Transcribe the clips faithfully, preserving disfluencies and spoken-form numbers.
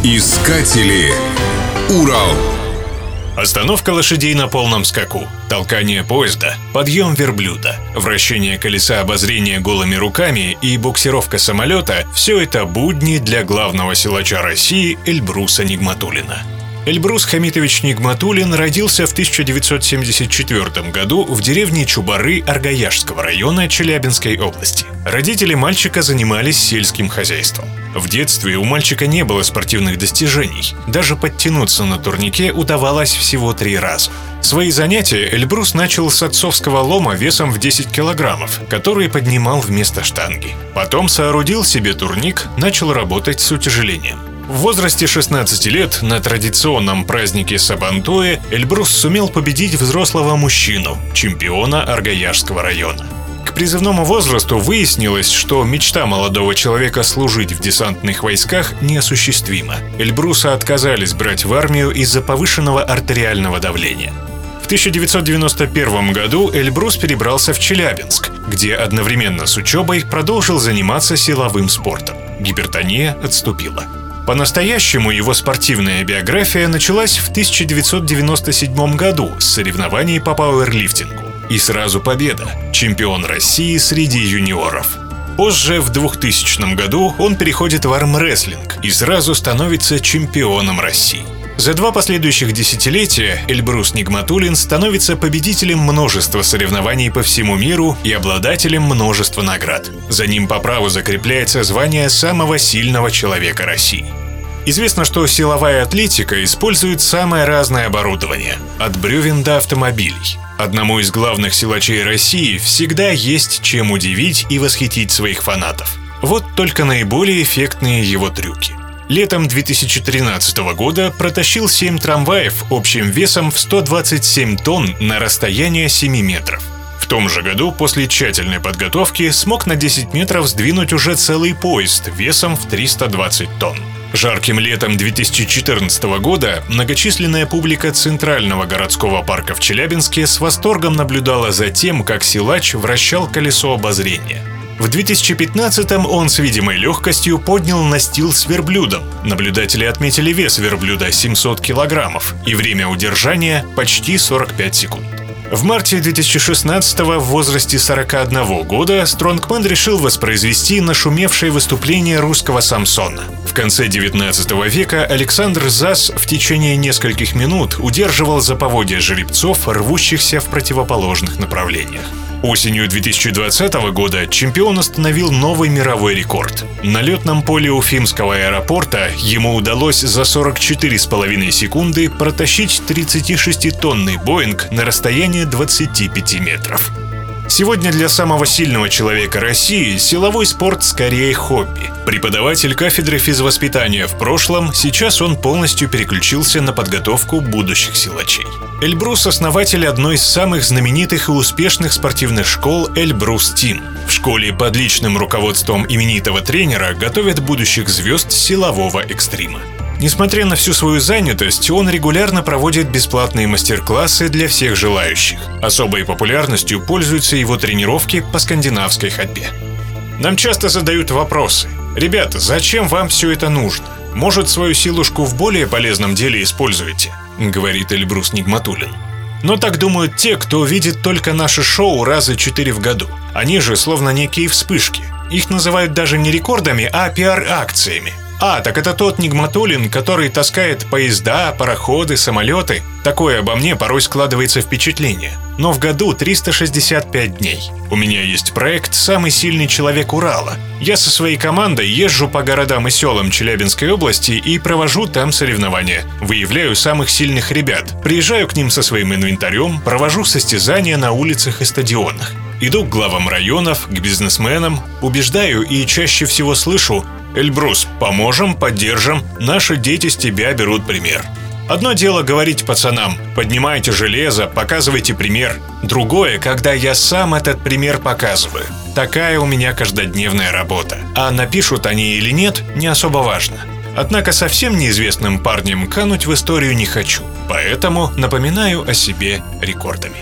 Искатели. Урал. Остановка лошадей на полном скаку, толкание поезда, подъем верблюда, вращение колеса обозрения голыми руками и буксировка самолета – все это будни для главного силача России Эльбруса Нигматуллина. Эльбрус Хамитович Нигматуллин родился в тысяча девятьсот семьдесят четвёртом году в деревне Чубары Аргаяшского района Челябинской области. Родители мальчика занимались сельским хозяйством. В детстве у мальчика не было спортивных достижений. Даже подтянуться на турнике удавалось всего три раза. Свои занятия Эльбрус начал с отцовского лома весом в десять килограммов, который поднимал вместо штанги. Потом соорудил себе турник, начал работать с утяжелением. В возрасте шестнадцати лет на традиционном празднике Сабантуэ Эльбрус сумел победить взрослого мужчину, чемпиона Аргаяшского района. К призывному возрасту выяснилось, что мечта молодого человека служить в десантных войсках неосуществима. Эльбруса отказались брать в армию из-за повышенного артериального давления. В тысяча девятьсот девяносто первом году Эльбрус перебрался в Челябинск, где одновременно с учебой продолжил заниматься силовым спортом. Гипертония отступила. По-настоящему его спортивная биография началась в тысяча девятьсот девяносто седьмом году с соревнований по пауэрлифтингу. И сразу победа – чемпион России среди юниоров. Позже, в двухтысячном году, он переходит в армрестлинг и сразу становится чемпионом России. За два последующих десятилетия Эльбрус Нигматуллин становится победителем множества соревнований по всему миру и обладателем множества наград. За ним по праву закрепляется звание самого сильного человека России. Известно, что силовая атлетика использует самое разное оборудование, от бревен до автомобилей. Одному из главных силачей России всегда есть чем удивить и восхитить своих фанатов. Вот только наиболее эффектные его трюки. Летом две тысячи тринадцатого года протащил семь трамваев общим весом в сто двадцать семь тонн на расстояние семи метров. В том же году после тщательной подготовки смог на десять метров сдвинуть уже целый поезд весом в триста двадцать тонн. Жарким летом две тысячи четырнадцатого года многочисленная публика Центрального городского парка в Челябинске с восторгом наблюдала за тем, как силач вращал колесо обозрения. В две тысячи пятнадцатом он с видимой легкостью поднял настил с верблюдом. Наблюдатели отметили вес верблюда семьсот килограммов и время удержания почти сорок пять секунд. В марте две тысячи шестнадцатого в возрасте сорока одного года стронгмен решил воспроизвести нашумевшее выступление русского Самсона. В конце девятнадцатого века Александр Зас в течение нескольких минут удерживал за поводья жеребцов, рвущихся в противоположных направлениях. Осенью две тысячи двадцатого года чемпион установил новый мировой рекорд. На летном поле Уфимского аэропорта ему удалось за сорок четыре с половиной секунды протащить тридцатишеститонный Боинг на расстояние двадцати пяти метров. Сегодня для самого сильного человека России силовой спорт скорее хобби. Преподаватель кафедры физвоспитания в прошлом, сейчас он полностью переключился на подготовку будущих силачей. Эльбрус – основатель одной из самых знаменитых и успешных спортивных школ «Эльбрус Тим». В школе под личным руководством именитого тренера готовят будущих звезд силового экстрима. Несмотря на всю свою занятость, он регулярно проводит бесплатные мастер-классы для всех желающих. Особой популярностью пользуются его тренировки по скандинавской ходьбе. Нам часто задают вопросы. «Ребята, зачем вам все это нужно? Может, свою силушку в более полезном деле используете?» — говорит Эльбрус Нигматуллин. Но так думают те, кто видит только наше шоу раза четыре в году. Они же словно некие вспышки. Их называют даже не рекордами, а пиар-акциями. А, так это тот Нигматуллин, который таскает поезда, пароходы, самолеты. Такое обо мне порой складывается впечатление. Но в году триста шестьдесят пять дней. У меня есть проект «Самый сильный человек Урала». Я со своей командой езжу по городам и селам Челябинской области и провожу там соревнования. Выявляю самых сильных ребят. Приезжаю к ним со своим инвентарем, провожу состязания на улицах и стадионах. Иду к главам районов, к бизнесменам, убеждаю и чаще всего слышу: «Эльбрус, поможем, поддержим, наши дети с тебя берут пример». Одно дело говорить пацанам: поднимайте железо, показывайте пример. Другое, когда я сам этот пример показываю. Такая у меня каждодневная работа. А напишут они или нет, не особо важно. Однако совсем неизвестным парнем кануть в историю не хочу. Поэтому напоминаю о себе рекордами.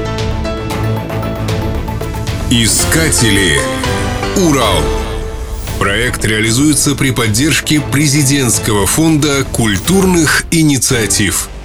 Искатели. Урал. Проект реализуется при поддержке Президентского фонда культурных инициатив.